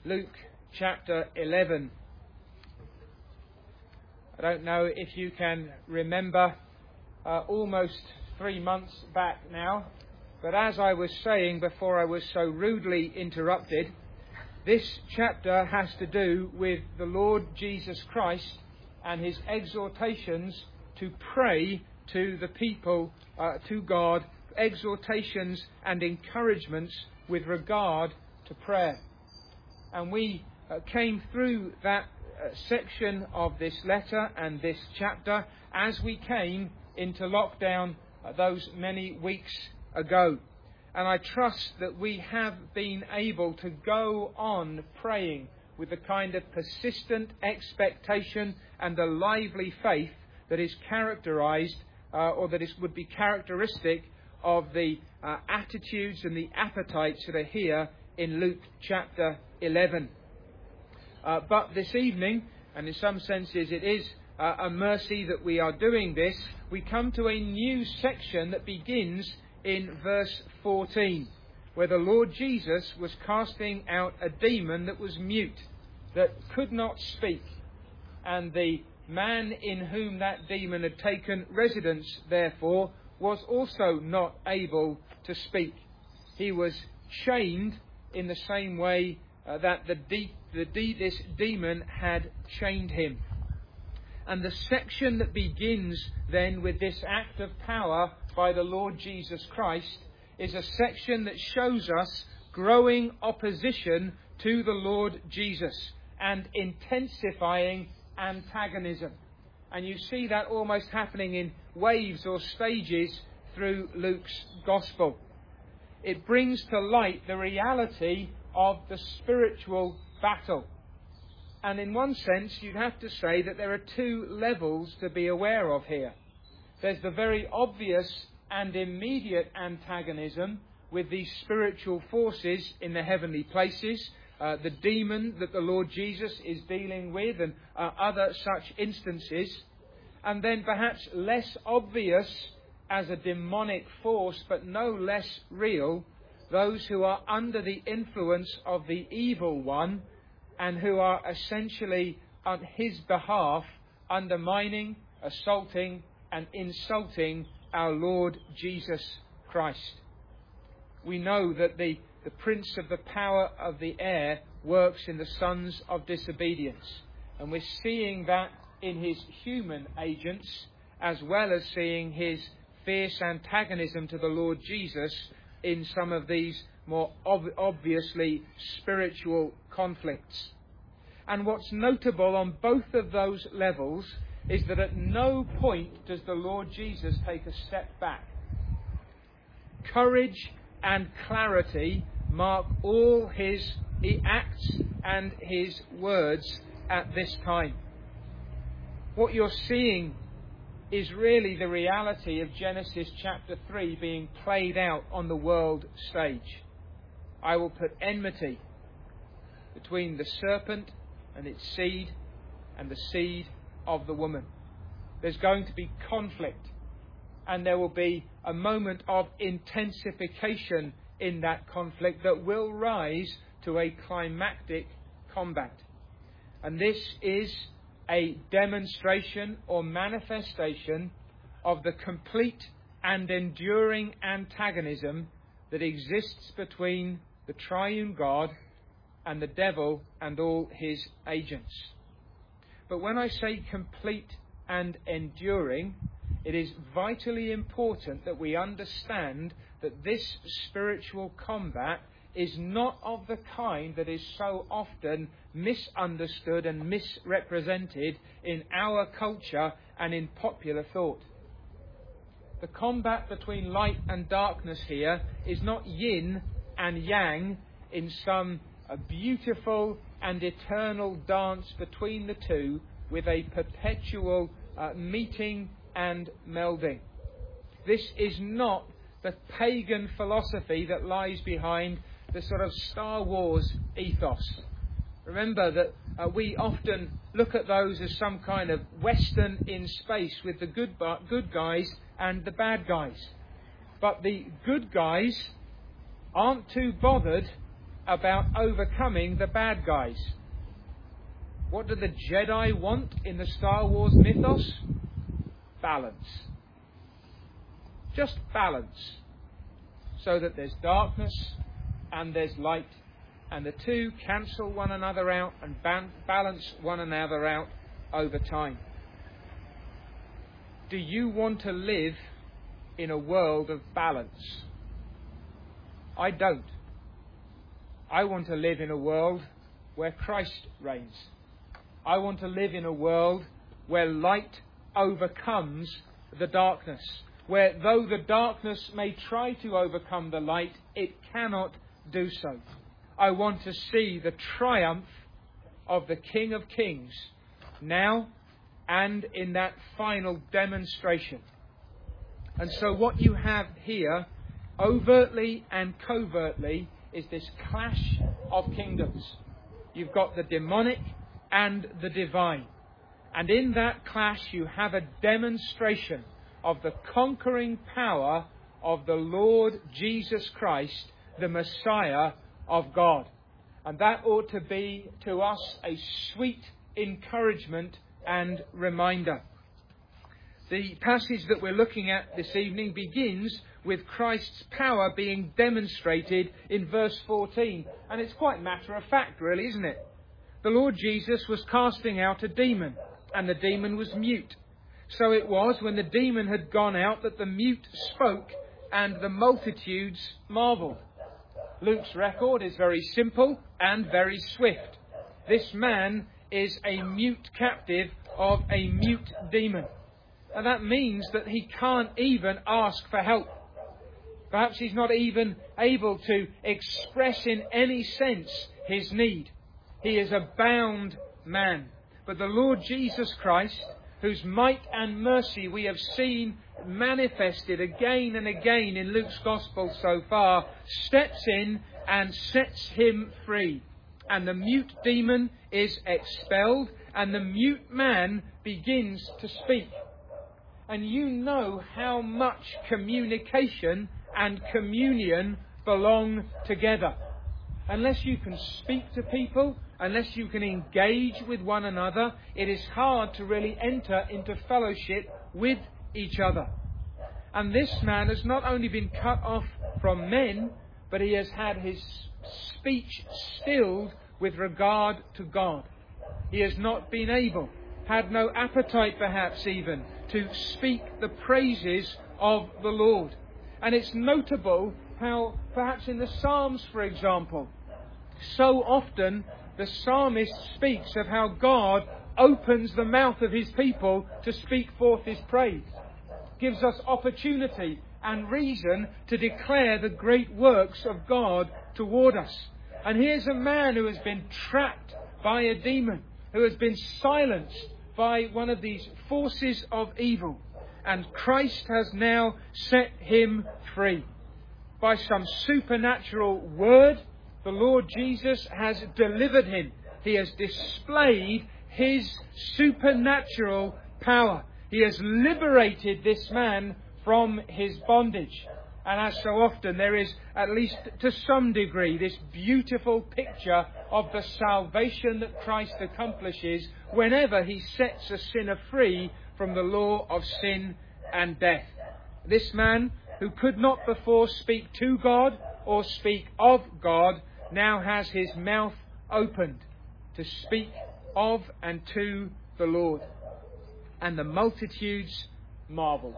Luke chapter 11. I don't know if you can remember almost 3 months back now, but as I was saying before I was so rudely interrupted, this chapter has to do with the Lord Jesus Christ and his exhortations to pray to the people, to God, exhortations and encouragements with regard to prayer. And we came through that section of this letter and this chapter as we came into lockdown those many weeks ago. And I trust that we have been able to go on praying with the kind of persistent expectation and the lively faith that is characterized, would be characteristic of the attitudes and the appetites that are here in Luke chapter 11. But this evening, and in some senses it is a mercy that we are doing this, we come to a new section that begins in verse 14, where the Lord Jesus was casting out a demon that was mute, that could not speak. And the man in whom that demon had taken residence, therefore, was also not able to speak. He was chained in the same way that this demon had chained him. And the section that begins then with this act of power by the Lord Jesus Christ is a section that shows us growing opposition to the Lord Jesus and intensifying antagonism. And you see that almost happening in waves or stages through Luke's Gospel. It brings to light the reality of the spiritual battle. And in one sense, you'd have to say that there are two levels to be aware of here. There's the very obvious and immediate antagonism with these spiritual forces in the heavenly places, the demon that the Lord Jesus is dealing with and other such instances. And then perhaps less obvious as a demonic force, but no less real, those who are under the influence of the evil one and who are essentially on his behalf undermining, assaulting and insulting our Lord Jesus Christ. We know that the prince of the power of the air works in the sons of disobedience. And we're seeing that in his human agents, as well as seeing his fierce antagonism to the Lord Jesus in some of these more obviously spiritual conflicts. And what's notable on both of those levels is that at no point does the Lord Jesus take a step back. Courage and clarity mark all his acts and his words at this time. What you're seeing is really the reality of Genesis chapter 3 being played out on the world stage. I will put enmity between the serpent and its seed and the seed of the woman. There's going to be conflict, and there will be a moment of intensification in that conflict that will rise to a climactic combat. And this is a demonstration or manifestation of the complete and enduring antagonism that exists between the triune God and the devil and all his agents. But when I say complete and enduring, it is vitally important that we understand that this spiritual combat is not of the kind that is so often misunderstood and misrepresented in our culture and in popular thought. The combat between light and darkness here is not yin and yang in some beautiful and eternal dance between the two with a perpetual meeting and melding. This is not the pagan philosophy that lies behind the sort of Star Wars ethos. Remember that we often look at those as some kind of Western in space with the good guys and the bad guys. But the good guys aren't too bothered about overcoming the bad guys. What do the Jedi want in the Star Wars mythos? Balance. Just balance. So that there's darkness and there's light, and the two cancel one another out and balance one another out over time. Do you want to live in a world of balance? I don't. I want to live in a world where Christ reigns. I want to live in a world where light overcomes the darkness, where though the darkness may try to overcome the light, it cannot do so. I want to see the triumph of the King of Kings now and in that final demonstration. And so what you have here, overtly and covertly, is this clash of kingdoms. You've got the demonic and the divine. And in that clash you have a demonstration of the conquering power of the Lord Jesus Christ, the Messiah of God. And that ought to be to us a sweet encouragement and reminder. The passage that we're looking at this evening begins with Christ's power being demonstrated in verse 14. And it's quite matter of fact, really, isn't it? The Lord Jesus was casting out a demon, and the demon was mute. So it was, when the demon had gone out, that the mute spoke, and the multitudes marvelled. Luke's record is very simple and very swift. This man is a mute captive of a mute demon. And that means that he can't even ask for help. Perhaps he's not even able to express in any sense his need. He is a bound man. But the Lord Jesus Christ, whose might and mercy we have seen manifested again and again in Luke's Gospel so far, steps in and sets him free. And the mute demon is expelled, and the mute man begins to speak. And you know how much communication and communion belong together. Unless you can speak to people, unless you can engage with one another, it is hard to really enter into fellowship with each other. And this man has not only been cut off from men, but he has had his speech stilled with regard to God. He has not been able, had no appetite perhaps even, to speak the praises of the Lord. And it's notable how, perhaps in the Psalms, for example, so often the psalmist speaks of how God opens the mouth of his people to speak forth his praise. Gives us opportunity and reason to declare the great works of God toward us. And here's a man who has been trapped by a demon, who has been silenced by one of these forces of evil. And Christ has now set him free. By some supernatural word, the Lord Jesus has delivered him. He has displayed his supernatural power. He has liberated this man from his bondage. And as so often, there is, at least to some degree, this beautiful picture of the salvation that Christ accomplishes whenever he sets a sinner free from the law of sin and death. This man, who could not before speak to God or speak of God, now has his mouth opened to speak of and to the Lord. And the multitudes marvelled.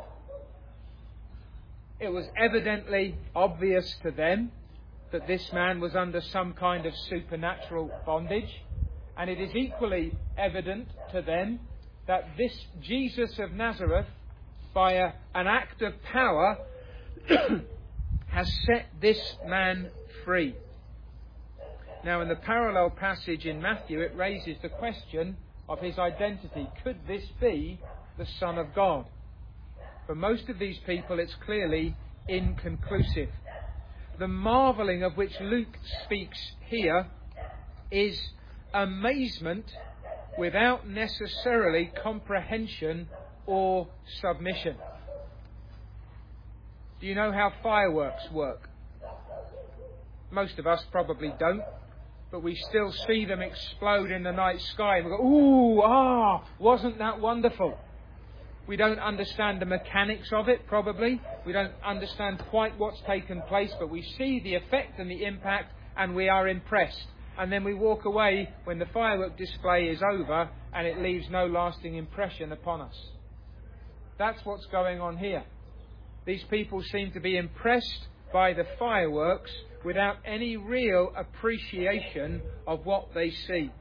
It was evidently obvious to them that this man was under some kind of supernatural bondage. And it is equally evident to them that this Jesus of Nazareth, by an act of power, has set this man free. Now, in the parallel passage in Matthew, it raises the question of his identity. Could this be the Son of God? For most of these people, it's clearly inconclusive. The marvelling of which Luke speaks here is amazement without necessarily comprehension or submission. Do you know how fireworks work? Most of us probably don't. But we still see them explode in the night sky and we go, ooh, wasn't that wonderful? We don't understand the mechanics of it, probably. We don't understand quite what's taken place, but we see the effect and the impact and we are impressed. And then we walk away when the firework display is over and it leaves no lasting impression upon us. That's what's going on here. These people seem to be impressed by the fireworks without any real appreciation of what they see.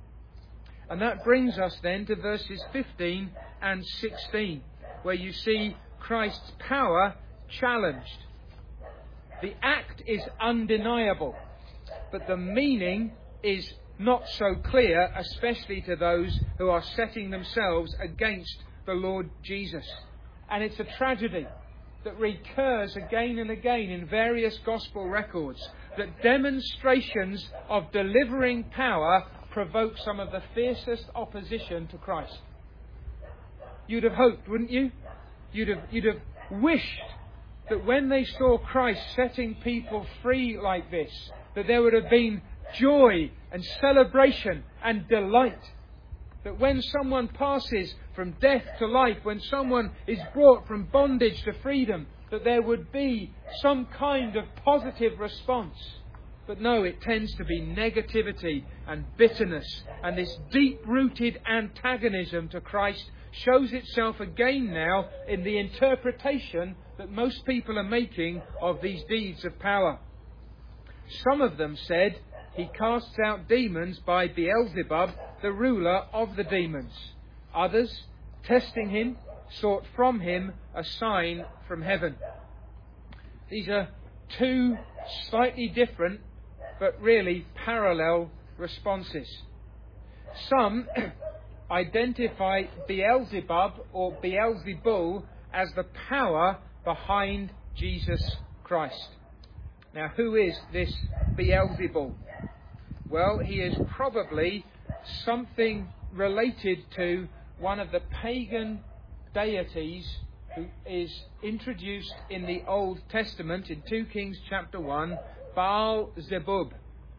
And that brings us then to verses 15 and 16, where you see Christ's power challenged. The act is undeniable, but the meaning is not so clear, especially to those who are setting themselves against the Lord Jesus. And it's a tragedy that recurs again and again in various gospel records, that demonstrations of delivering power provoke some of the fiercest opposition to Christ. You'd have hoped, wouldn't you? You'd have wished that when they saw Christ setting people free like this, that there would have been joy and celebration and delight. That when someone passes from death to life, when someone is brought from bondage to freedom, that there would be some kind of positive response. But no, it tends to be negativity and bitterness, and this deep-rooted antagonism to Christ shows itself again now in the interpretation that most people are making of these deeds of power. Some of them said, he casts out demons by Beelzebub, the ruler of the demons. Others, testing him, sought from him a sign from heaven. These are two slightly different, but really parallel responses. Some identify Beelzebub or Beelzebul as the power behind Jesus Christ. Now, who is this Beelzebul? Well, he is probably something related to one of the pagan deities who is introduced in the Old Testament in 2 Kings chapter 1, Baal-zebub.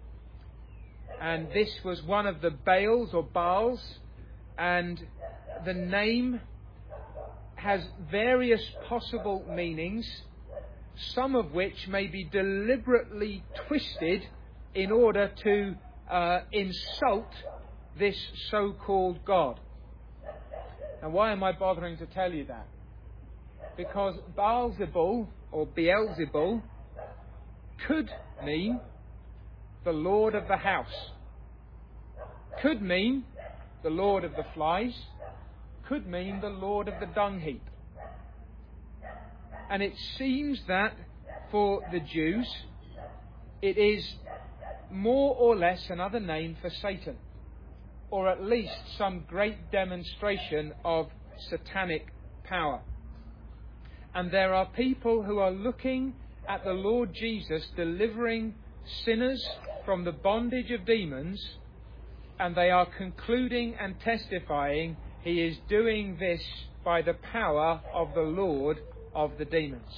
And this was one of the Baals or Baals, and the name has various possible meanings, some of which may be deliberately twisted in order to insult this so-called God. Now, why am I bothering to tell you that? Because Baal-zebul or Beelzebul could mean the Lord of the house, could mean the Lord of the flies, could mean the Lord of the dung heap. And it seems that for the Jews, it is more or less another name for Satan, or at least some great demonstration of satanic power. And there are people who are looking at the Lord Jesus delivering sinners from the bondage of demons, and they are concluding and testifying he is doing this by the power of the Lord of the demons.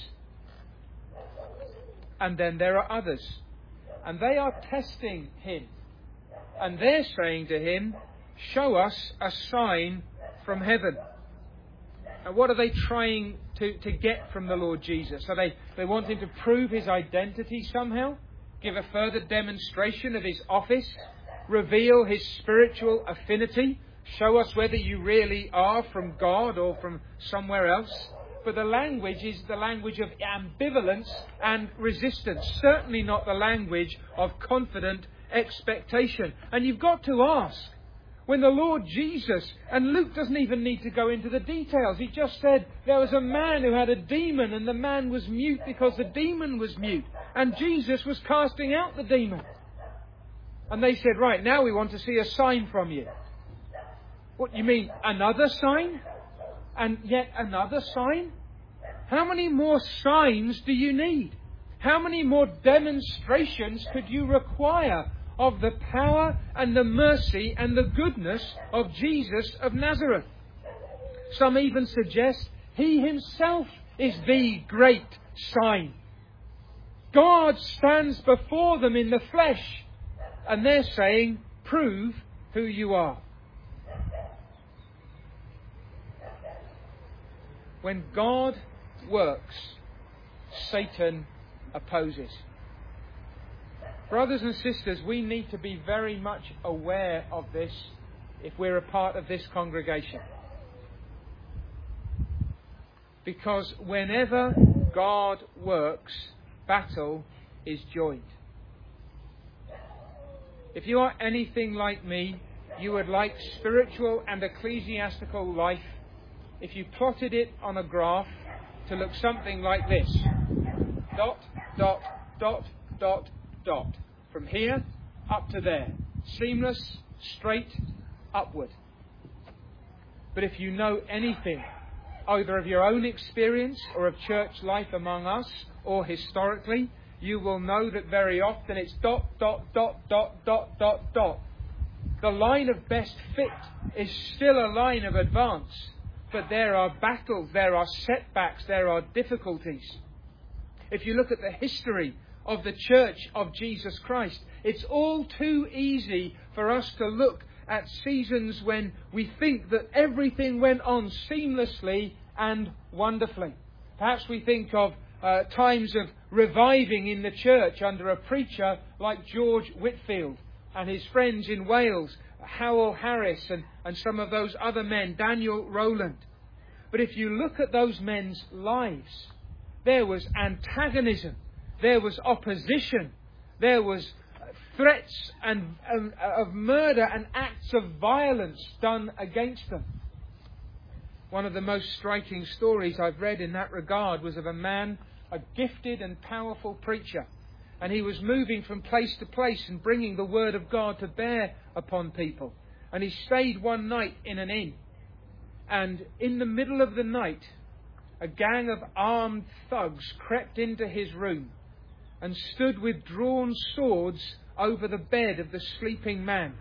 And then there are others, and they are testing him, and they're saying to him, show us a sign from heaven. And what are they trying to get from the Lord Jesus? Are they want him to prove his identity somehow? Give a further demonstration of his office? Reveal his spiritual affinity? Show us whether you really are from God or from somewhere else? But the language is the language of ambivalence and resistance. Certainly not the language of confident expectation. And you've got to ask, when the Lord Jesus, and Luke doesn't even need to go into the details, he just said there was a man who had a demon and the man was mute because the demon was mute. And Jesus was casting out the demon. And they said, right, now we want to see a sign from you. What, you mean another sign? And yet another sign? How many more signs do you need? How many more demonstrations could you require of the power and the mercy and the goodness of Jesus of Nazareth? Some even suggest he himself is the great sign. God stands before them in the flesh, and they're saying, prove who you are. When God works, Satan opposes. Brothers and sisters, we need to be very much aware of this if we're a part of this congregation. Because whenever God works, battle is joined. If you are anything like me, you would like spiritual and ecclesiastical life, if you plotted it on a graph, to look something like this. Dot, dot, dot, dot, dot. From here up to there. Seamless, straight, upward. But if you know anything, either of your own experience or of church life among us, or historically, you will know that very often it's dot, dot, dot, dot, dot, dot, dot. The line of best fit is still a line of advance, but there are battles, there are setbacks, there are difficulties. If you look at the history of the Church of Jesus Christ, it's all too easy for us to look at seasons when we think that everything went on seamlessly and wonderfully. Perhaps we think of times of reviving in the church under a preacher like George Whitfield and his friends in Wales, Howell Harris and some of those other men, Daniel Rowland. But if you look at those men's lives, there was antagonism, there was opposition, there was threats of murder and acts of violence done against them. One of the most striking stories I've read in that regard was of a man, a gifted and powerful preacher, and he was moving from place to place and bringing the word of God to bear upon people. And he stayed one night in an inn, and in the middle of the night, a gang of armed thugs crept into his room and stood with drawn swords over the bed of the sleeping man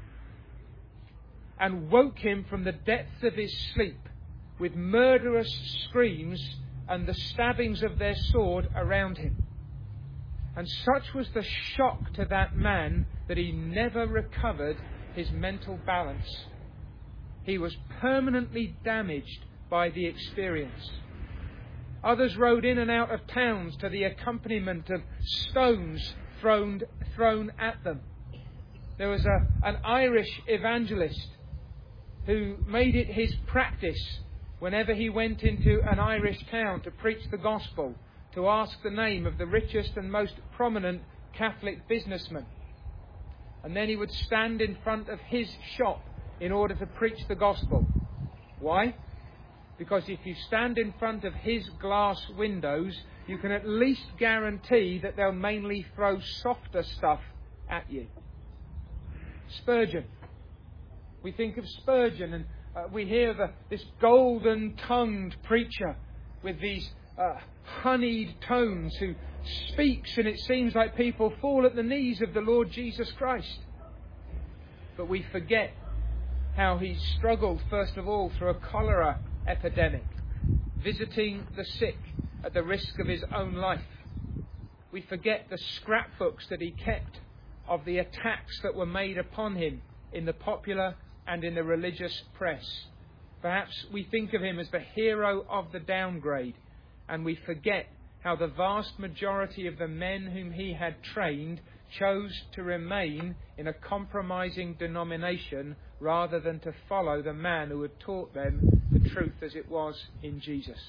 and woke him from the depths of his sleep with murderous screams and the stabbings of their sword around him. And such was the shock to that man that he never recovered his mental balance. He was permanently damaged by the experience. Others rode in and out of towns to the accompaniment of stones thrown at them. There was an Irish evangelist who made it his practice, whenever he went into an Irish town to preach the gospel, to ask the name of the richest and most prominent Catholic businessman. And then he would stand in front of his shop in order to preach the gospel. Why? Because if you stand in front of his glass windows, you can at least guarantee that they'll mainly throw softer stuff at you. Spurgeon. We think of Spurgeon and we hear this golden-tongued preacher with these honeyed tones who speaks, and it seems like people fall at the knees of the Lord Jesus Christ. But we forget how he struggled, first of all, through a cholera epidemic, visiting the sick at the risk of his own life. We forget the scrapbooks that he kept of the attacks that were made upon him in the popular and in the religious press. Perhaps we think of him as the hero of the downgrade, and we forget how the vast majority of the men whom he had trained chose to remain in a compromising denomination rather than to follow the man who had taught them the truth as it was in Jesus.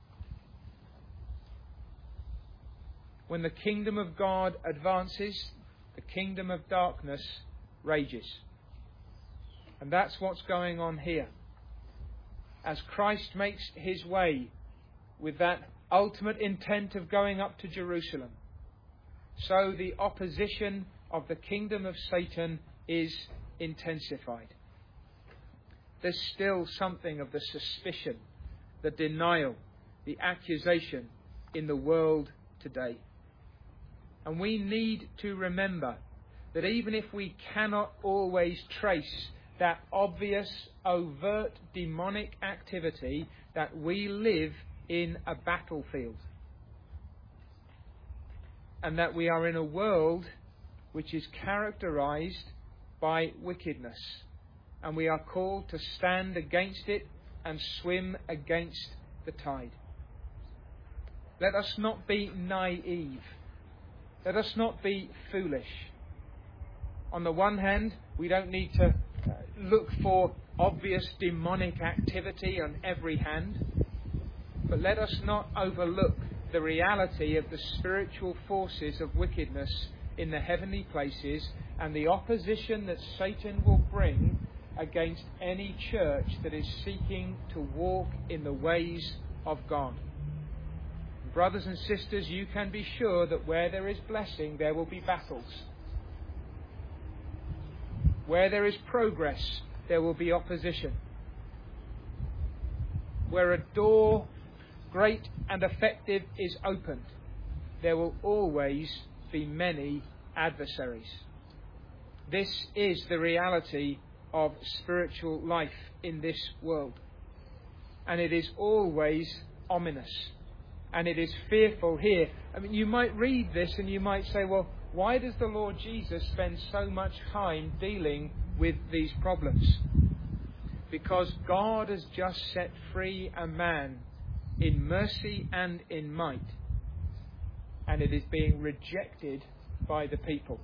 When the kingdom of God advances, the kingdom of darkness rages. And that's what's going on here. As Christ makes his way with that ultimate intent of going up to Jerusalem, so the opposition of the kingdom of Satan is intensified. There's still something of the suspicion, the denial, the accusation in the world today. And we need to remember that even if we cannot always trace that obvious, overt, demonic activity, that we live in a battlefield. and that we are in a world which is characterized by wickedness, and we are called to stand against it and swim against the tide. Let us not be naive. Let us not be foolish. On the one hand, we don't need to look for obvious demonic activity on every hand, but let us not overlook the reality of the spiritual forces of wickedness in the heavenly places and the opposition that Satan will bring against any church that is seeking to walk in the ways of God. Brothers and sisters, you can be sure that where there is blessing, there will be battles. Where there is progress, there will be opposition. Where a door, great and effective, is opened, there will always be many adversaries. This is the reality of spiritual life in this world. And it is always ominous. And it is fearful here. I mean, you might read this and you might say, well, why does the Lord Jesus spend so much time dealing with these problems? Because God has just set free a man in mercy and in might, and it is being rejected by the people.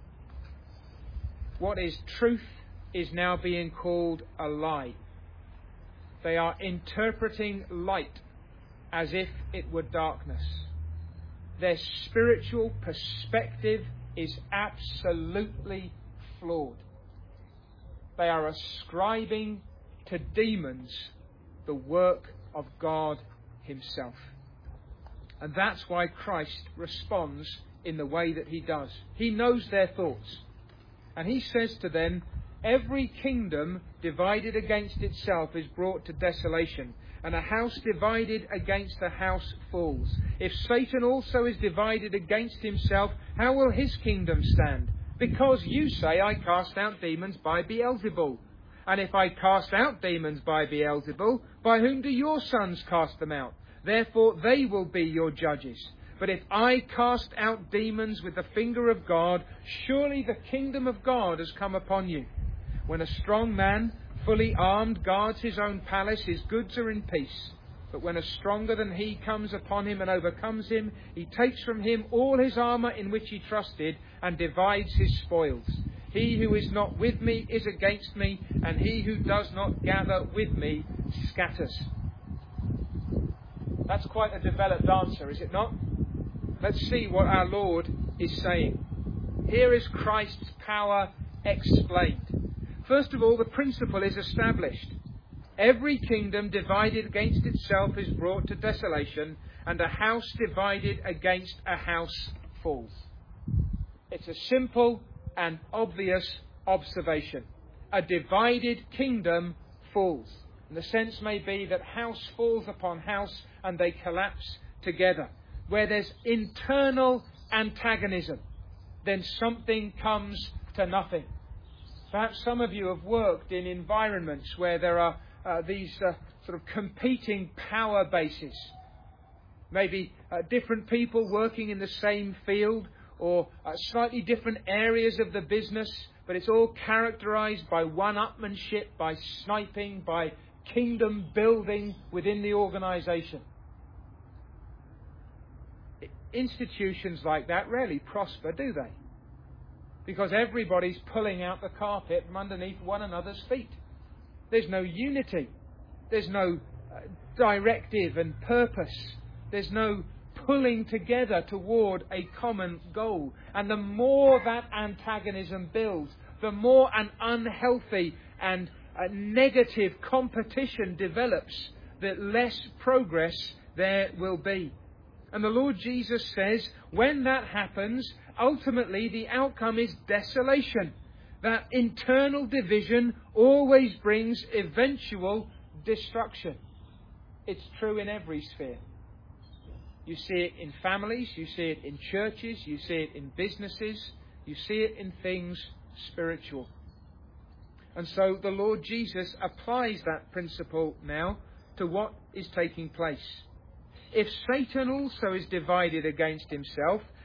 What is truth is now being called a lie. They are interpreting light as if it were darkness. Their spiritual perspective is absolutely flawed. They are ascribing to demons the work of God Himself. And that's why Christ responds in the way that He does. He knows their thoughts. And He says to them, every kingdom divided against itself is brought to desolation, and a house divided against a house falls. If Satan also is divided against himself, how will his kingdom stand? Because you say, I cast out demons by Beelzebul. And if I cast out demons by Beelzebul, by whom do your sons cast them out? Therefore they will be your judges. But if I cast out demons with the finger of God, surely the kingdom of God has come upon you. When a strong man, fully armed, guards his own palace, his goods are in peace. But when a stronger than he comes upon him and overcomes him, he takes from him all his armour in which he trusted and divides his spoils. He who is not with me is against me, and he who does not gather with me scatters. That's quite a developed answer, is it not? Let's see what our Lord is saying. Here is Christ's power explained. First of all, the principle is established. Every kingdom divided against itself is brought to desolation, and a house divided against a house falls. It's a simple and obvious observation. A divided kingdom falls. And the sense may be that house falls upon house and they collapse together. Where there's internal antagonism, then something comes to nothing. Perhaps some of you have worked in environments where there are these sort of competing power bases. Maybe different people working in the same field, or slightly different areas of the business, but it's all characterized by one-upmanship, by sniping, by kingdom building within the organization. Institutions like that rarely prosper, do they? Because everybody's pulling out the carpet from underneath one another's feet. There's no unity. There's no directive and purpose. There's no pulling together toward a common goal. And the more that antagonism builds, the more an unhealthy and a negative competition develops, the less progress there will be. And the Lord Jesus says, when that happens, ultimately the outcome is desolation. That internal division always brings eventual destruction. It's true in every sphere. You see it in families, you see it in churches, you see it in businesses, you see it in things spiritual. And so the Lord Jesus applies that principle now to what is taking place. If Satan also is divided against himself,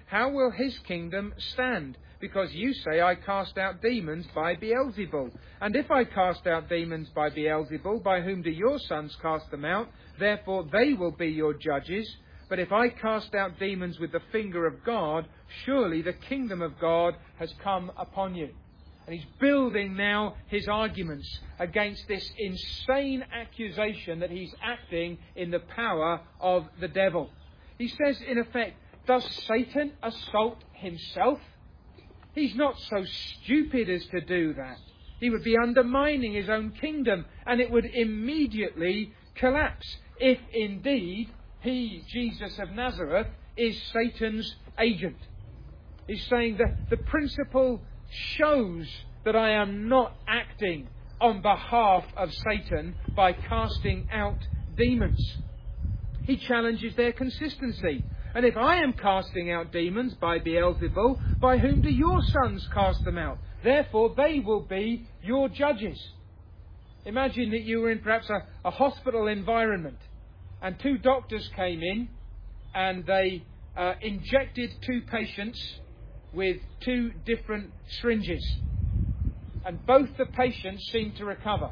how will his kingdom stand? Because you say, I cast out demons by Beelzebul. And if I cast out demons by Beelzebul, by whom do your sons cast them out? Therefore they will be your judges. But if I cast out demons with the finger of God, surely the kingdom of God has come upon you. And he's building now his arguments against this insane accusation that he's acting in the power of the devil. He says, in effect, does Satan assault himself? He's not so stupid as to do that. He would be undermining his own kingdom, and it would immediately collapse if indeed he, Jesus of Nazareth, is Satan's agent. He's saying that the principle shows that I am not acting on behalf of Satan by casting out demons. He challenges their consistency. And if I am casting out demons by Beelzebul, by whom do your sons cast them out? Therefore they will be your judges. Imagine that you were in perhaps a hospital environment, and two doctors came in and they injected two patients with two different syringes. And both the patients seemed to recover.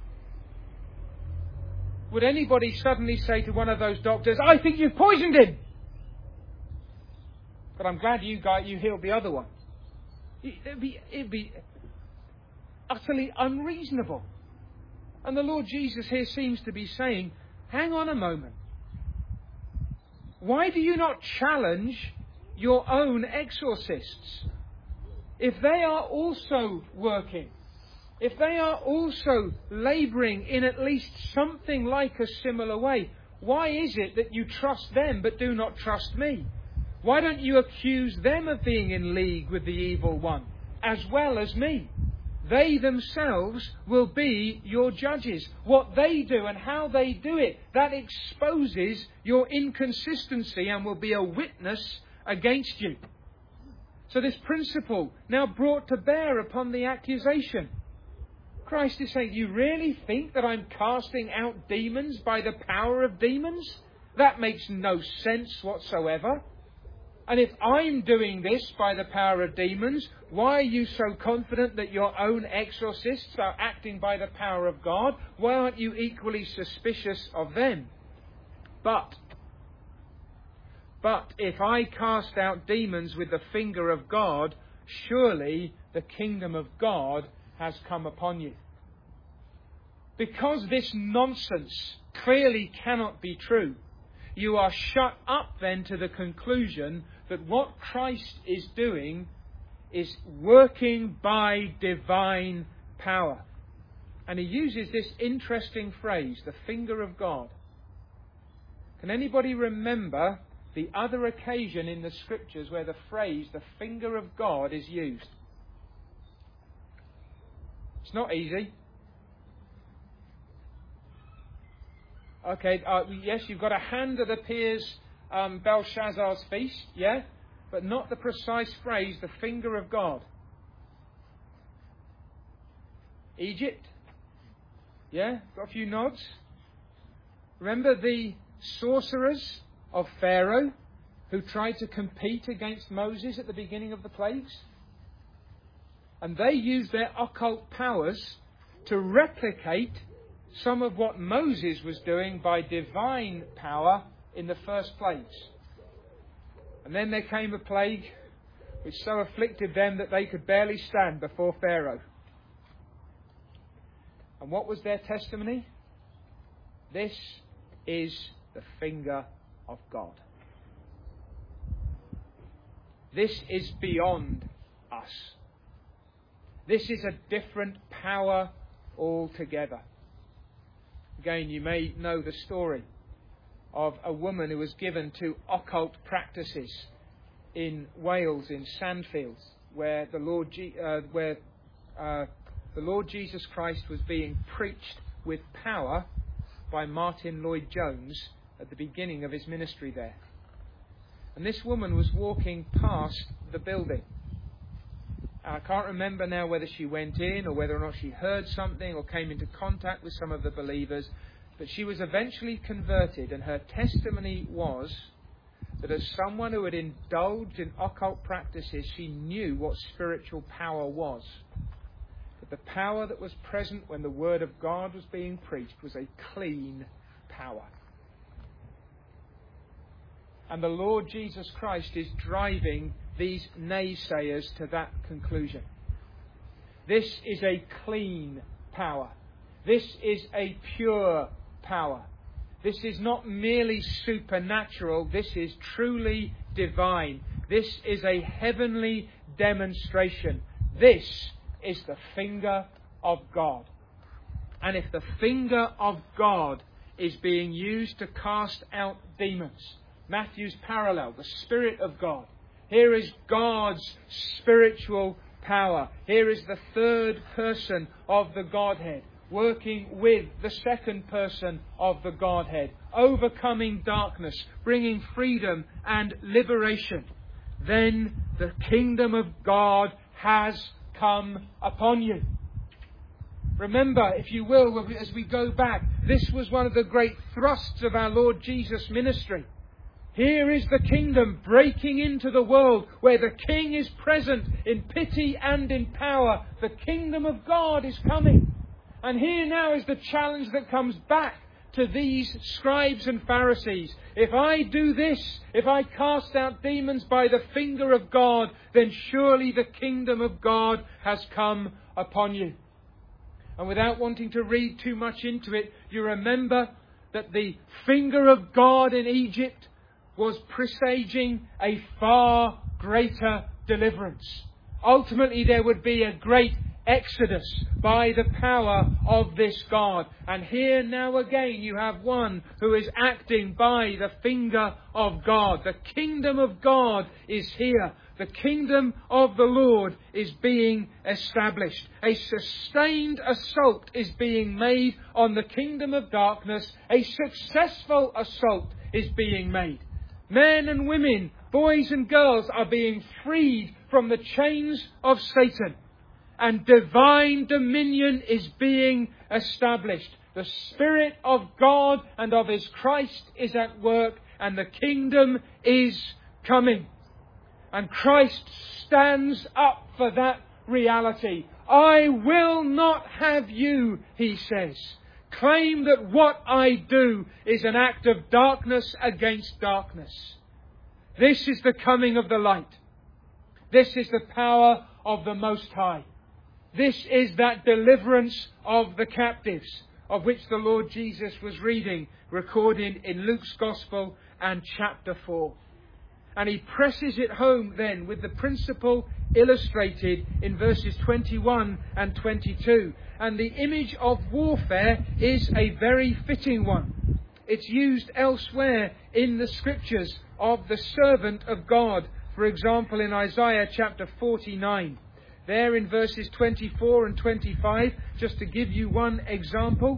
Would anybody suddenly say to one of those doctors, I think you've poisoned him? But I'm glad you healed the other one. It'd be utterly unreasonable. And the Lord Jesus here seems to be saying, hang on a moment. Why do you not challenge your own exorcists? If they are also working, if they are also labouring in at least something like a similar way, why is it that you trust them but do not trust me? Why don't you accuse them of being in league with the evil one, as well as me? They themselves will be your judges. What they do and how they do it, that exposes your inconsistency and will be a witness against you. So this principle now brought to bear upon the accusation. Christ is saying, you really think that I'm casting out demons by the power of demons? That makes no sense whatsoever. And if I'm doing this by the power of demons, why are you so confident that your own exorcists are acting by the power of God? Why aren't you equally suspicious of them? But if I cast out demons with the finger of God, surely the kingdom of God has come upon you. Because this nonsense clearly cannot be true, you are shut up then to the conclusion that what Christ is doing is working by divine power. And he uses this interesting phrase, the finger of God. Can anybody remember the other occasion in the Scriptures where the phrase, the finger of God, is used? It's not easy. Okay, yes, you've got a hand that appears Belshazzar's feast, yeah? But not the precise phrase, the finger of God. Egypt? Yeah? Got a few nods? Remember the sorcerers of Pharaoh who tried to compete against Moses at the beginning of the plagues? And they used their occult powers to replicate some of what Moses was doing by divine power in the first plagues. And then there came a plague which so afflicted them that they could barely stand before Pharaoh. And what was their testimony? This is the finger of God. This is beyond us. This is a different power altogether. Again, you may know the story of a woman who was given to occult practices in Wales, in Sandfields, where the Lord Jesus Christ was being preached with power by Martin Lloyd-Jones at the beginning of his ministry there. And this woman was walking past the building. I can't remember now whether she went in or whether or not she heard something or came into contact with some of the believers, but she was eventually converted, and her testimony was that as someone who had indulged in occult practices, she knew what spiritual power was. But the power that was present when the Word of God was being preached was a clean power. And the Lord Jesus Christ is driving these naysayers to that conclusion. This is a clean power. This is a pure power. This is not merely supernatural. This is truly divine. This is a heavenly demonstration. This is the finger of God. And if the finger of God is being used to cast out demons, Matthew's parallel, the Spirit of God. Here is God's spiritual power. Here is the third person of the Godhead, working with the second person of the Godhead, overcoming darkness, bringing freedom and liberation. Then the kingdom of God has come upon you. Remember, if you will, as we go back, this was one of the great thrusts of our Lord Jesus' ministry. Here is the kingdom breaking into the world where the King is present in pity and in power. The kingdom of God is coming. And here now is the challenge that comes back to these scribes and Pharisees. If I do this, if I cast out demons by the finger of God, then surely the kingdom of God has come upon you. And without wanting to read too much into it, you remember that the finger of God in Egypt was presaging a far greater deliverance. Ultimately, there would be a great exodus by the power of this God. And here now again you have one who is acting by the finger of God. The kingdom of God is here. The kingdom of the Lord is being established. A sustained assault is being made on the kingdom of darkness. A successful assault is being made. Men and women, boys and girls are being freed from the chains of Satan. And divine dominion is being established. The Spirit of God and of His Christ is at work, and the kingdom is coming. And Christ stands up for that reality. I will not have you, He says, claim that what I do is an act of darkness against darkness. This is the coming of the light. This is the power of the Most High. This is that deliverance of the captives, of which the Lord Jesus was reading, recorded in Luke's Gospel and chapter 4. And He presses it home then with the principle illustrated in verses 21 and 22. And the image of warfare is a very fitting one. It's used elsewhere in the Scriptures of the servant of God. For example, in Isaiah chapter 49. There in verses 24 and 25, just to give you one example.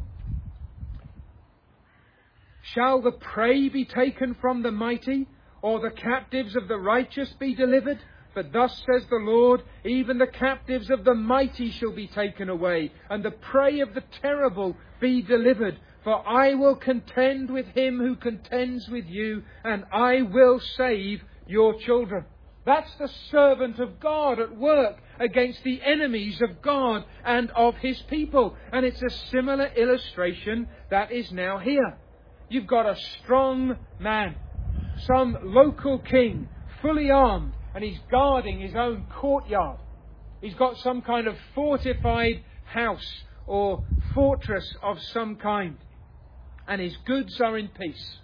Shall the prey be taken from the mighty, or the captives of the righteous be delivered? For thus says the Lord, even the captives of the mighty shall be taken away, and the prey of the terrible be delivered. For I will contend with him who contends with you, and I will save your children. That's the servant of God at work against the enemies of God and of His people. And it's a similar illustration that is now here. You've got a strong man, some local king, fully armed, and he's guarding his own courtyard. He's got some kind of fortified house or fortress of some kind. And his goods are in peace.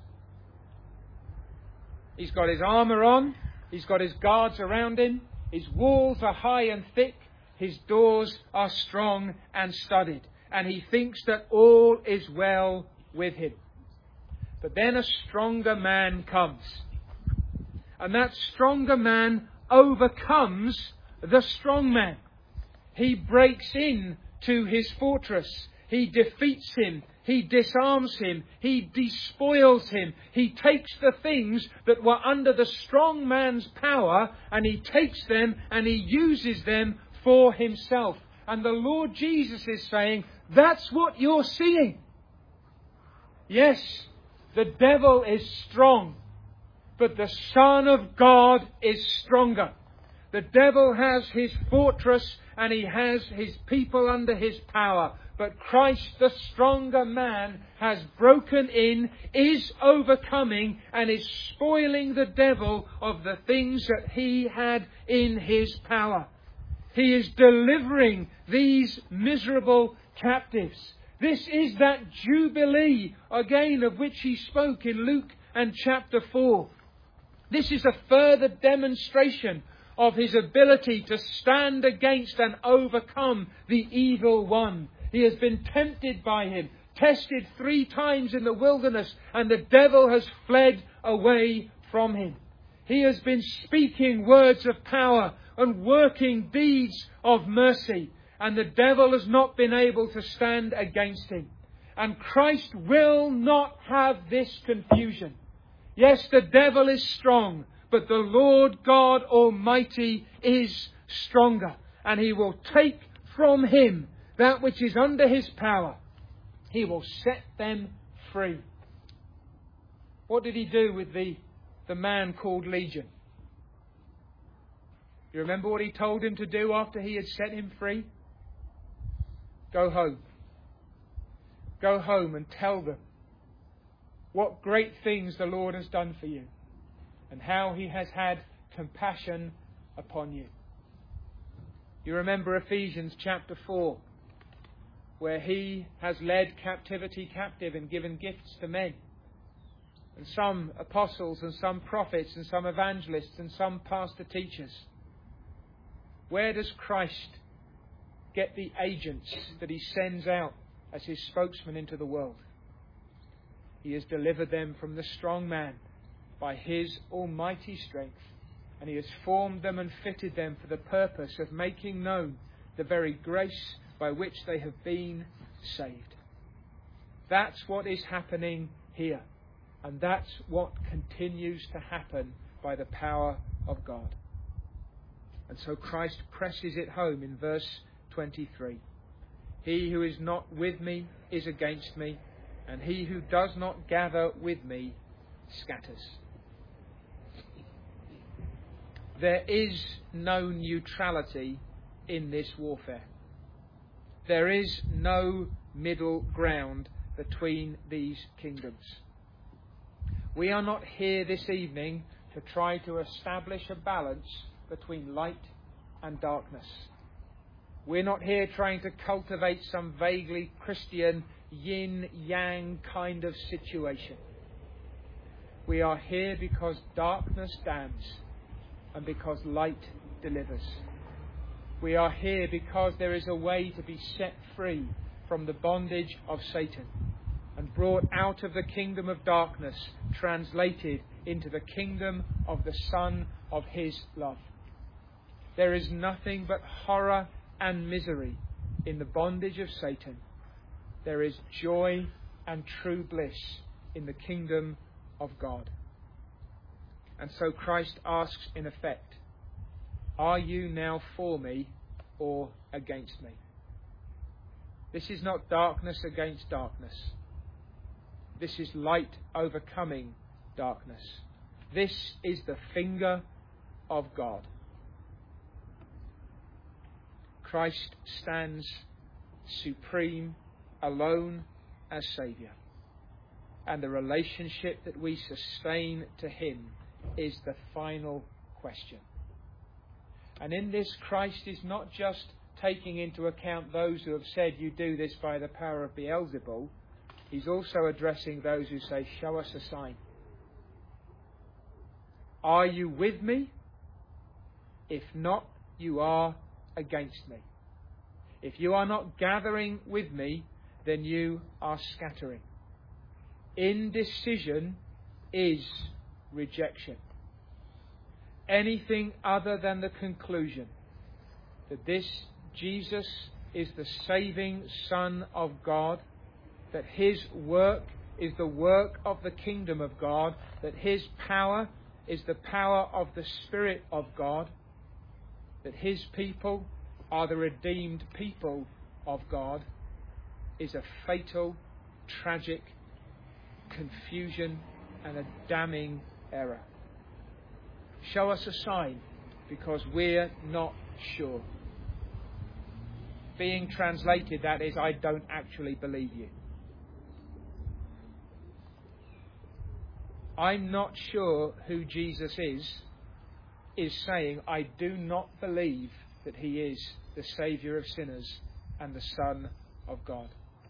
He's got his armour on. He's got his guards around him. His walls are high and thick. His doors are strong and studded. And he thinks that all is well with him. But then a stronger man comes. And that stronger man overcomes the strong man. He breaks in to his fortress. He defeats him. He disarms him. He despoils him. He takes the things that were under the strong man's power, and he takes them and he uses them for himself. And the Lord Jesus is saying, that's what you're seeing. Yes, the devil is strong, but the Son of God is stronger. The devil has his fortress and he has his people under his power. But Christ, the stronger man, has broken in, is overcoming, and is spoiling the devil of the things that he had in his power. He is delivering these miserable captives. This is that jubilee, again, of which he spoke in Luke and chapter 4. This is a further demonstration of his ability to stand against and overcome the evil one. He has been tempted by him, tested 3 times in the wilderness, and the devil has fled away from him. He has been speaking words of power and working deeds of mercy, and the devil has not been able to stand against him. And Christ will not have this confusion. Yes, the devil is strong, but the Lord God Almighty is stronger, and he will take from him that which is under his power. He will set them free. What did he do with the man called Legion? You remember what he told him to do after he had set him free? Go home. Go home and tell them what great things the Lord has done for you and how he has had compassion upon you. You remember Ephesians chapter 4, where he has led captivity captive and given gifts to men. And some apostles and some prophets and some evangelists and some pastor teachers. Where does Christ get the agents that he sends out as his spokesman into the world? He has delivered them from the strong man by his almighty strength. And he has formed them and fitted them for the purpose of making known the very grace by which they have been saved. That's what is happening here. And that's what continues to happen by the power of God. And so Christ presses it home in verse 23. He who is not with me is against me, and he who does not gather with me scatters. There is no neutrality in this warfare. There is no middle ground between these kingdoms. We are not here this evening to try to establish a balance between light and darkness. We're not here trying to cultivate some vaguely Christian yin-yang kind of situation. We are here because darkness damns and because light delivers. We are here because there is a way to be set free from the bondage of Satan and brought out of the kingdom of darkness, translated into the kingdom of the Son of his love. There is nothing but horror and misery in the bondage of Satan. There is joy and true bliss in the kingdom of God. And so Christ asks in effect, are you now for me or against me? This is not darkness against darkness. This is light overcoming darkness. This is the finger of God. Christ stands supreme, alone as Saviour. And the relationship that we sustain to him is the final question. And in this, Christ is not just taking into account those who have said you do this by the power of Beelzebul. He's also addressing those who say, show us a sign. Are you with me? If not, you are against me. If you are not gathering with me, then you are scattering. Indecision is rejection. Anything other than the conclusion that this Jesus is the saving Son of God, that his work is the work of the kingdom of God, that his power is the power of the Spirit of God, that his people are the redeemed people of God, is a fatal, tragic confusion and a damning error. Show us a sign, because we're not sure. Being translated, that is, I don't actually believe you. I'm not sure who Jesus is saying, I do not believe that he is the Saviour of sinners and the Son of God.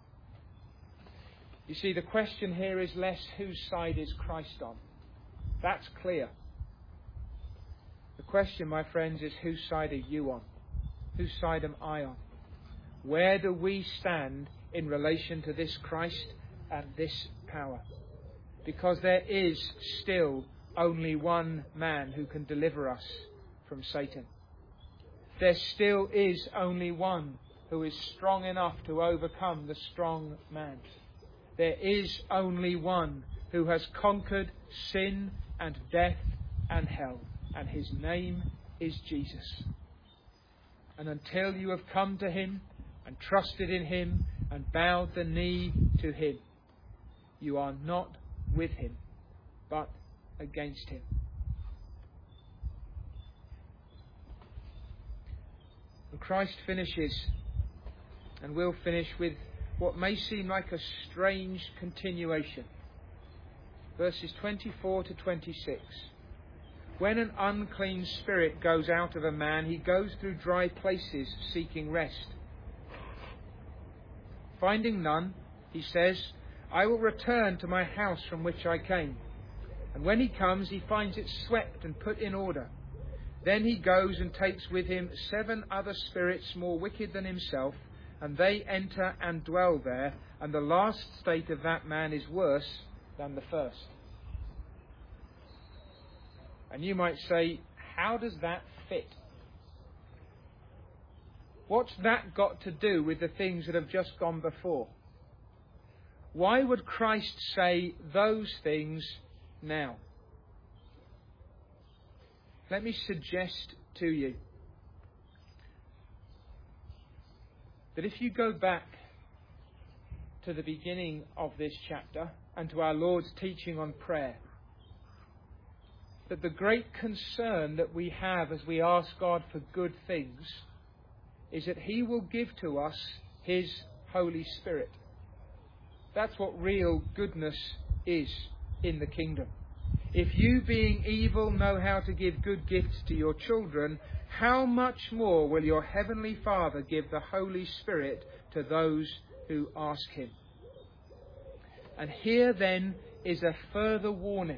You see, the question here is less whose side is Christ on. That's clear. The question, my friends, is whose side are you on? Whose side am I on? Where do we stand in relation to this Christ and this power? Because there is still only one man who can deliver us from Satan. There still is only one who is strong enough to overcome the strong man. There is only one who has conquered sin and death and hell, and his name is Jesus. And until you have come to him and trusted in him and bowed the knee to him, you are not with him, but against him. And Christ finishes, and will finish with what may seem like a strange continuation. Verses 24 to 26. When an unclean spirit goes out of a man, he goes through dry places seeking rest. Finding none, he says, I will return to my house from which I came. And when he comes, he finds it swept and put in order. Then he goes and takes with him 7 other spirits more wicked than himself, and they enter and dwell there, and the last state of that man is worse than the first. And you might say, how does that fit? What's that got to do with the things that have just gone before? Why would Christ say those things now? Let me suggest to you that if you go back to the beginning of this chapter and to our Lord's teaching on prayer, that the great concern that we have as we ask God for good things is that he will give to us his Holy Spirit. That's what real goodness is in the kingdom. If you, being evil, know how to give good gifts to your children, how much more will your heavenly Father give the Holy Spirit to those who ask him? And here then is a further warning,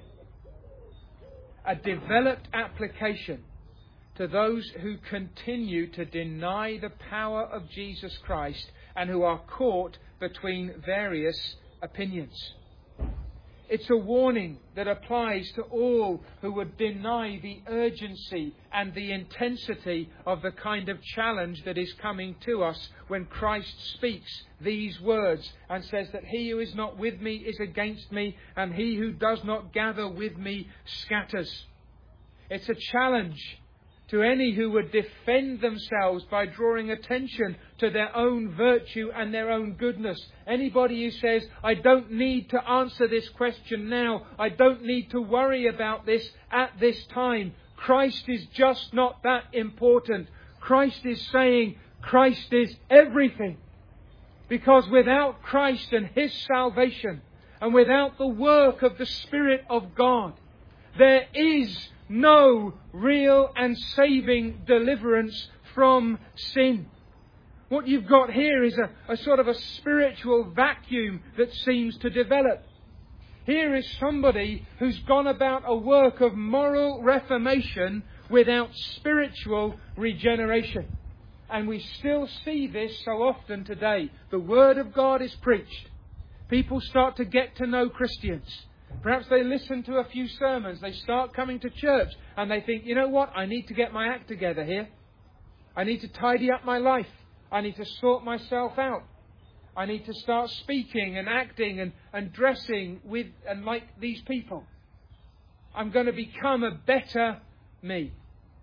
a developed application to those who continue to deny the power of Jesus Christ and who are caught between various opinions. It's a warning that applies to all who would deny the urgency and the intensity of the kind of challenge that is coming to us when Christ speaks these words and says that he who is not with me is against me, and he who does not gather with me scatters. It's a challenge to any who would defend themselves by drawing attention to their own virtue and their own goodness. Anybody who says, I don't need to answer this question now, I don't need to worry about this at this time. Christ is just not that important. Christ is saying, Christ is everything. Because without Christ and his salvation, and without the work of the Spirit of God, there is no real and saving deliverance from sin. What you've got here is a sort of a spiritual vacuum that seems to develop. Here is somebody who's gone about a work of moral reformation without spiritual regeneration. And we still see this so often today. The Word of God is preached. People start to get to know Christians. Perhaps they listen to a few sermons, they start coming to church, and they think, you know what, I need to get my act together here. I need to tidy up my life. I need to sort myself out. I need to start speaking and acting and dressing with and like these people. I'm going to become a better me.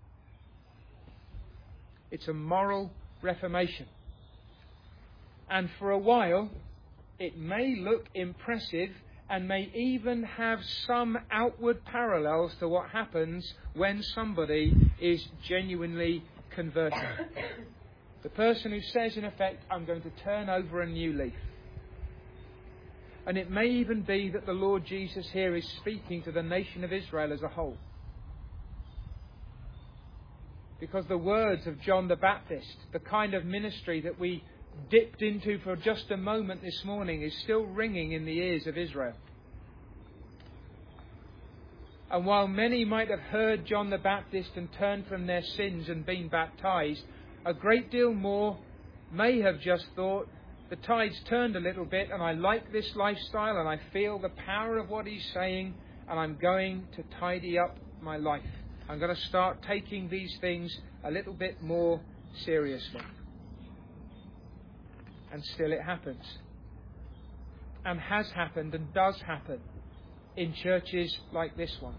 It's a moral reformation. And for a while, it may look impressive and may even have some outward parallels to what happens when somebody is genuinely converted. The person who says, in effect, I'm going to turn over a new leaf. And it may even be that the Lord Jesus here is speaking to the nation of Israel as a whole. Because the words of John the Baptist, the kind of ministry that we dipped into for just a moment this morning, is still ringing in the ears of Israel. And while many might have heard John the Baptist and turned from their sins and been baptized, a great deal more may have just thought, the tide's turned a little bit and I like this lifestyle and I feel the power of what he's saying and I'm going to tidy up my life. I'm going to start taking these things a little bit more seriously. And still it happens. And has happened and does happen in churches like this one,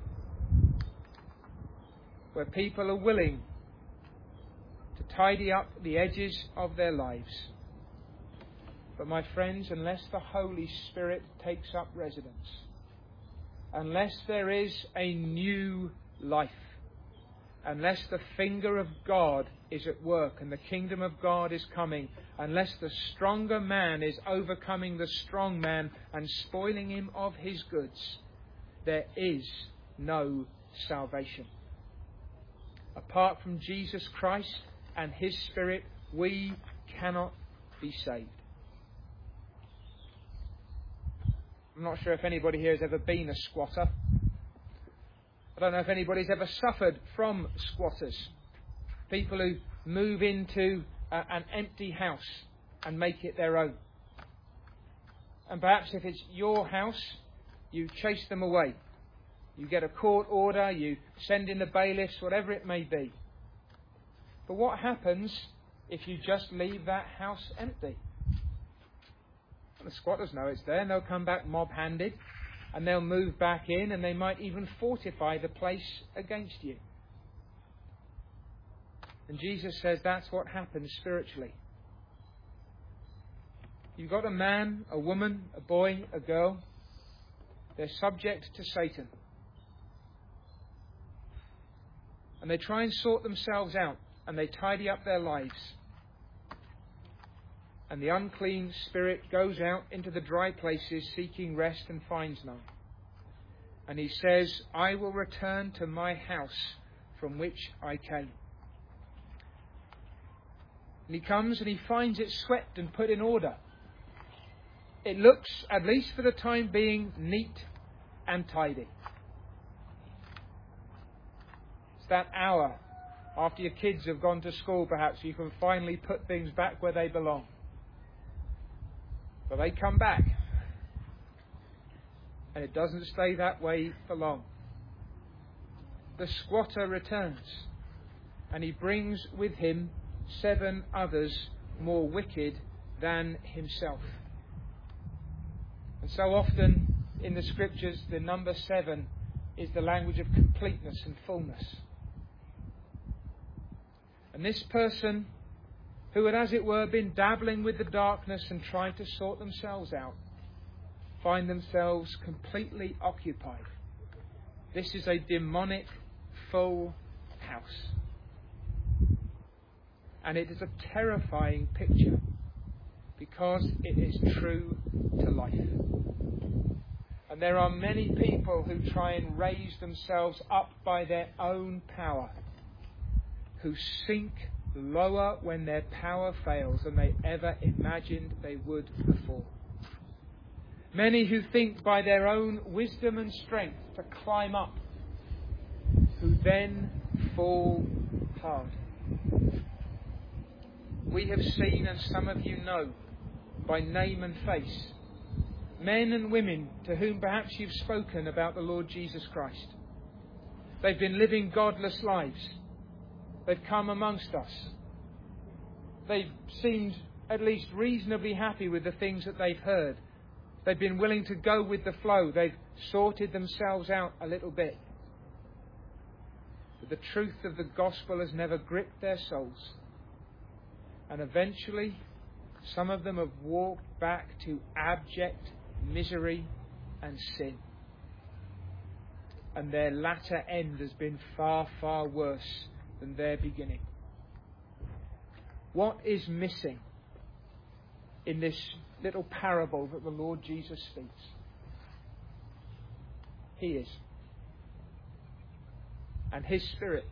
where people are willing to tidy up the edges of their lives. But my friends, unless the Holy Spirit takes up residence, unless there is a new life, unless the finger of God is at work and the kingdom of God is coming, unless the stronger man is overcoming the strong man and spoiling him of his goods, there is no salvation. Apart from Jesus Christ and His Spirit, we cannot be saved. I'm not sure if anybody here has ever been a squatter. I don't know if anybody's ever suffered from squatters. People who move into an empty house and make it their own. And perhaps if it's your house, you chase them away. You get a court order, you send in the bailiffs, whatever it may be. But what happens if you just leave that house empty? Well, the squatters know it's there, and they'll come back mob-handed, and they'll move back in, and they might even fortify the place against you. And Jesus says that's what happens spiritually. You've got a man, a woman, a boy, a girl. They're subject to Satan. And they try and sort themselves out, and they tidy up their lives. And the unclean spirit goes out into the dry places seeking rest and finds none. And he says, I will return to my house from which I came. And he comes and he finds it swept and put in order. It looks, at least for the time being, neat and tidy. It's that hour after your kids have gone to school, perhaps, you can finally put things back where they belong. But they come back. And it doesn't stay that way for long. The squatter returns. And he brings with him 7 others more wicked than himself. And so often in the Scriptures, the number 7 is the language of completeness and fullness. And this person, who had, as it were, been dabbling with the darkness and trying to sort themselves out, find themselves completely occupied. This is a demonic, full house. And it is a terrifying picture because it is true to life. And there are many people who try and raise themselves up by their own power, who sink lower when their power fails than they ever imagined they would before. Many who think by their own wisdom and strength to climb up, who then fall hard. We have seen, and some of you know, by name and face, men and women to whom perhaps you've spoken about the Lord Jesus Christ. They've been living godless lives. They've come amongst us. They've seemed at least reasonably happy with the things that they've heard. They've been willing to go with the flow. They've sorted themselves out a little bit. But the truth of the gospel has never gripped their souls. And eventually, some of them have walked back to abject misery and sin. And their latter end has been far, far worse than their beginning. What is missing in this little parable that the Lord Jesus speaks? He is. And His Spirit.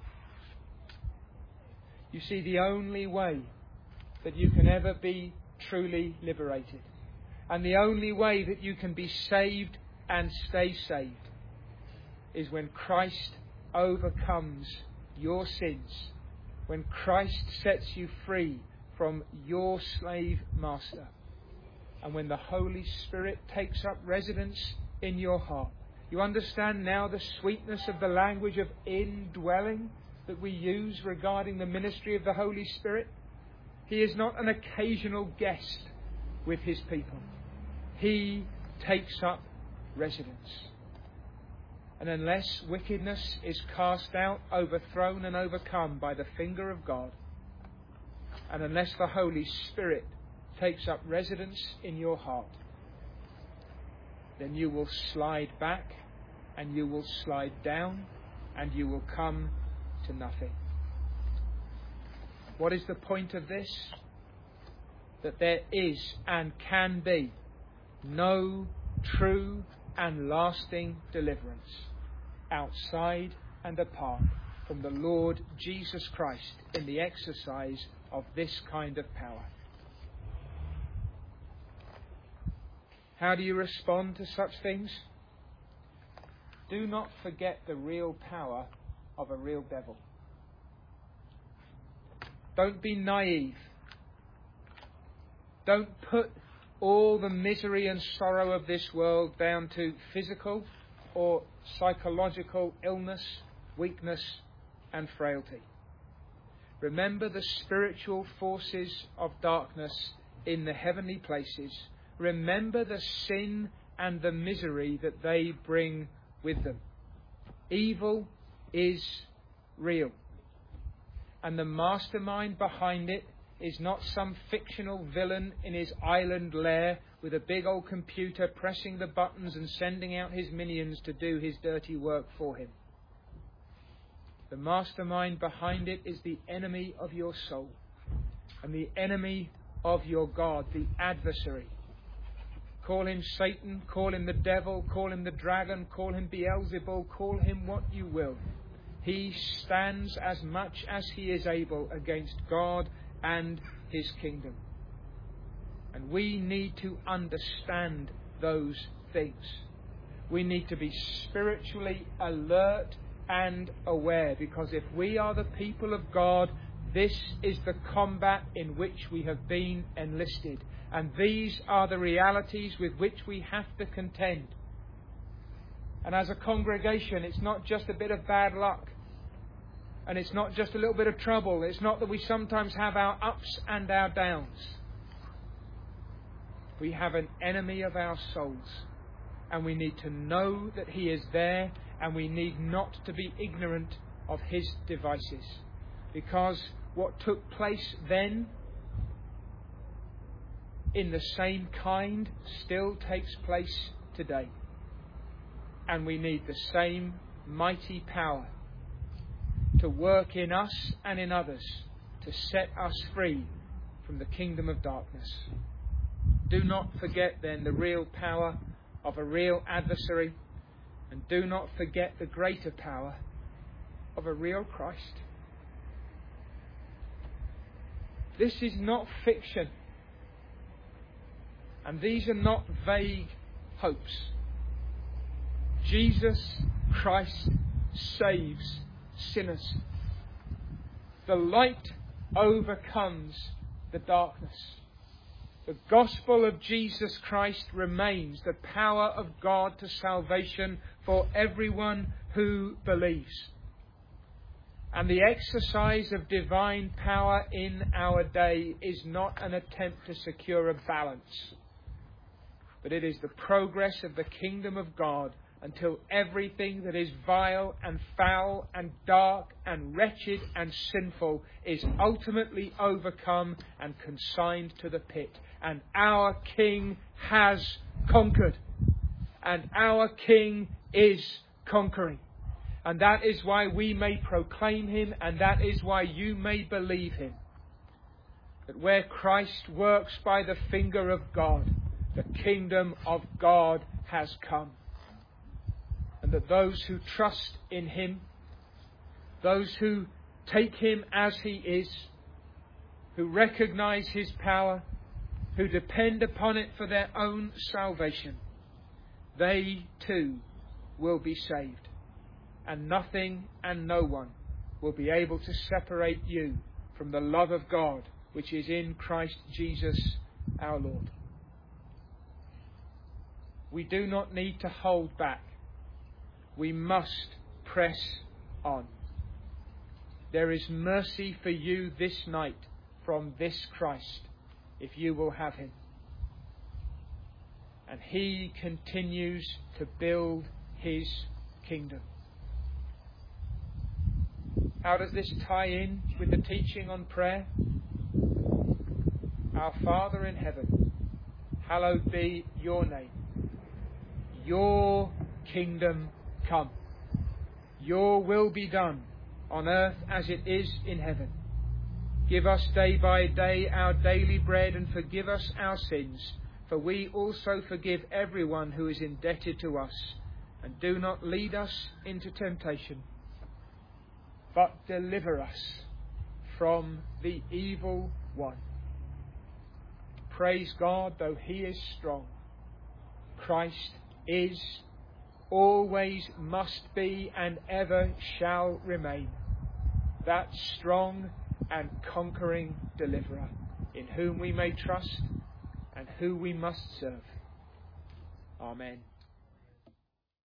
You see, the only way that you can ever be truly liberated, and the only way that you can be saved and stay saved, is when Christ overcomes your sins, when Christ sets you free from your slave master, and when the Holy Spirit takes up residence in your heart. You understand now the sweetness of the language of indwelling that we use regarding the ministry of the Holy Spirit? He is not an occasional guest with His people. He takes up residence. And unless wickedness is cast out, overthrown and overcome by the finger of God, and unless the Holy Spirit takes up residence in your heart, then you will slide back and you will slide down and you will come to nothing. What is the point of this? That there is and can be no true and lasting deliverance outside and apart from the Lord Jesus Christ in the exercise of this kind of power. How do you respond to such things? Do not forget the real power of a real devil. Don't be naive. Don't put all the misery and sorrow of this world down to physical or psychological illness, weakness and frailty. Remember the spiritual forces of darkness in the heavenly places. Remember the sin and the misery that they bring with them. Evil is real. And the mastermind behind it is not some fictional villain in his island lair with a big old computer pressing the buttons and sending out his minions to do his dirty work for him. The mastermind behind it is the enemy of your soul and the enemy of your God, the adversary. Call him Satan, call him the devil, call him the dragon, call him Beelzebul, call him what you will. He stands as much as he is able against God and His kingdom. And we need to understand those things. We need to be spiritually alert and aware, because if we are the people of God, this is the combat in which we have been enlisted. And these are the realities with which we have to contend. And as a congregation, it's not just a bit of bad luck. And it's not just a little bit of trouble. It's not that we sometimes have our ups and our downs. We have an enemy of our souls. And we need to know that he is there. And we need not to be ignorant of his devices. Because what took place then, in the same kind, still takes place today. And we need the same mighty power to work in us and in others to set us free from the kingdom of darkness. Do not forget then the real power of a real adversary, and do not forget the greater power of a real Christ. This is not fiction, and these are not vague hopes. Jesus Christ saves sinners. The light overcomes the darkness. The gospel of Jesus Christ remains the power of God to salvation for everyone who believes. And the exercise of divine power in our day is not an attempt to secure a balance, but it is the progress of the kingdom of God until everything that is vile and foul and dark and wretched and sinful is ultimately overcome and consigned to the pit. And our King has conquered. and our King is conquering. And that is why we may proclaim Him, and that is why you may believe Him. That where Christ works by the finger of God, the kingdom of God has come. And that those who trust in Him, those who take Him as He is, who recognize His power, who depend upon it for their own salvation, they too will be saved. And nothing and no one will be able to separate you from the love of God which is in Christ Jesus our Lord. We do not need to hold back. We must press on. There is mercy for you this night from this Christ, if you will have Him. And He continues to build His kingdom. How does this tie in with the teaching on prayer? Our Father in heaven, hallowed be your name. Your kingdom come. Your will be done on earth as it is in heaven. Give us day by day our daily bread, and forgive us our sins, for we also forgive everyone who is indebted to us. And do not lead us into temptation, but deliver us from the evil one. Praise God, though He is strong. Christ is, always must be, and ever shall remain that strong and conquering deliverer, in whom we may trust and who we must serve. Amen.